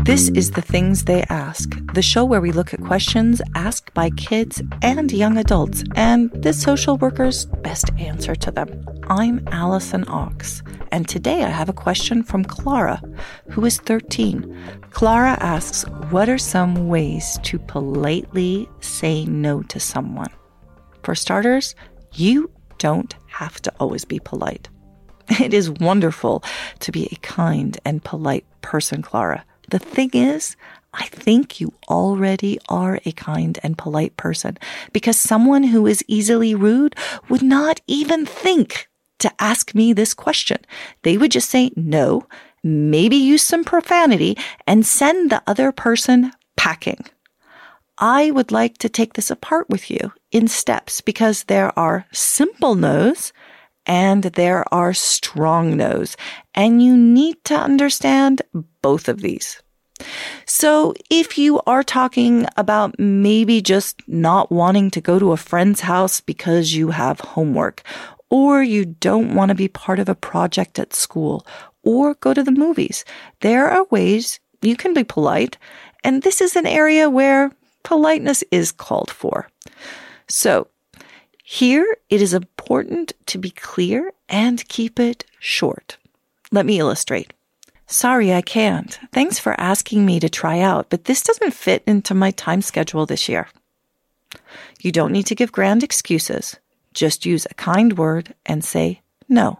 This is The Things They Ask, the show where we look at questions asked by kids and young adults and the social worker's best answer to them. I'm Allison Ox, and today I have a question from Clara, who is 13. Clara asks, what are some ways to politely say no to someone? For starters, you don't have to always be polite. It is wonderful to be a kind and polite person, Clara. The thing is, I think you already are a kind and polite person because someone who is easily rude would not even think to ask me this question. They would just say no, maybe use some profanity, and send the other person packing. I would like to take this apart with you in steps because there are simple no's and there are strong no's, and you need to understand both of these. So if you are talking about maybe just not wanting to go to a friend's house because you have homework, or you don't want to be part of a project at school, or go to the movies, there are ways you can be polite, and this is an area where politeness is called for. So here, it is important to be clear and keep it short. Let me illustrate. Sorry, I can't. Thanks for asking me to try out, but this doesn't fit into my time schedule this year. You don't need to give grand excuses. Just use a kind word and say no.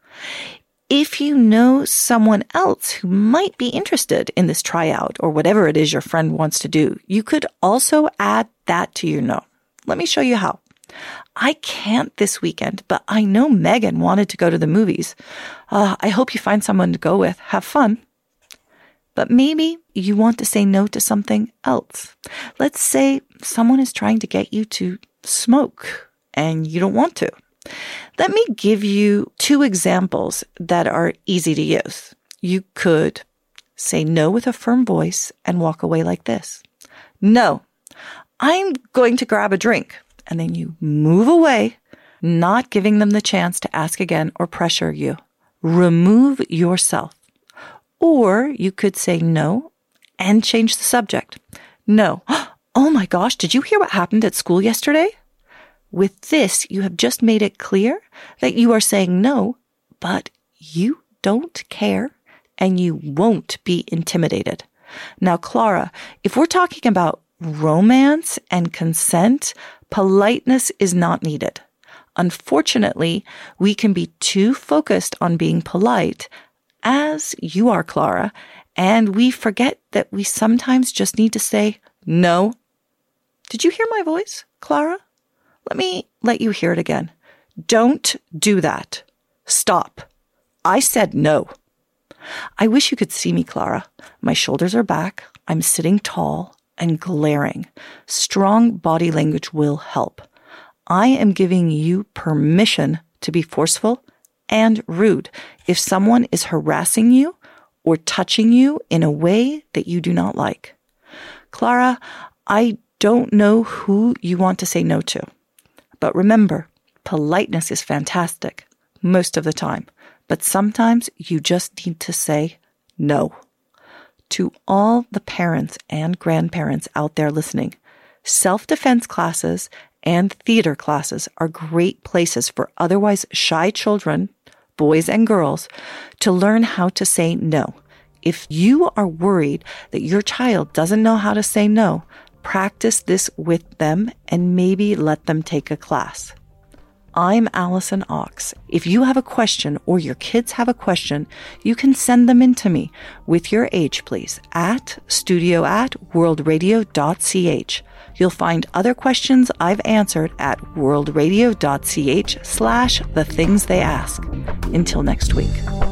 If you know someone else who might be interested in this tryout or whatever it is your friend wants to do, you could also add that to your no. Let me show you how. I can't this weekend, but I know Megan wanted to go to the movies. I hope you find someone to go with. Have fun. But maybe you want to say no to something else. Let's say someone is trying to get you to smoke and you don't want to. Let me give you two examples that are easy to use. You could say no with a firm voice and walk away like this. No, I'm going to grab a drink. And then you move away, not giving them the chance to ask again or pressure you. Remove yourself. Or you could say no and change the subject. No. Oh my gosh, did you hear what happened at school yesterday? With this, you have just made it clear that you are saying no, but you don't care and you won't be intimidated. Now, Clara, if we're talking about romance and consent, politeness is not needed. Unfortunately, we can be too focused on being polite, as you are, Clara, and we forget that we sometimes just need to say no. Did you hear my voice, Clara? Let me let you hear it again. Don't do that. Stop. I said no. I wish you could see me, Clara. My shoulders are back. I'm sitting tall and glaring. Strong body language will help. I am giving you permission to be forceful and rude if someone is harassing you or touching you in a way that you do not like. Clara, I don't know who you want to say no to, but remember, politeness is fantastic most of the time, but sometimes you just need to say no. To all the parents and grandparents out there listening, self-defense classes and theater classes are great places for otherwise shy children, boys and girls, to learn how to say no. If you are worried that your child doesn't know how to say no, practice this with them and maybe let them take a class. I'm Allison Ox. If you have a question or your kids have a question, you can send them in to me with your age, please, at studio@worldradio.ch. You'll find other questions I've answered at worldradio.ch/thethingstheyask. Until next week.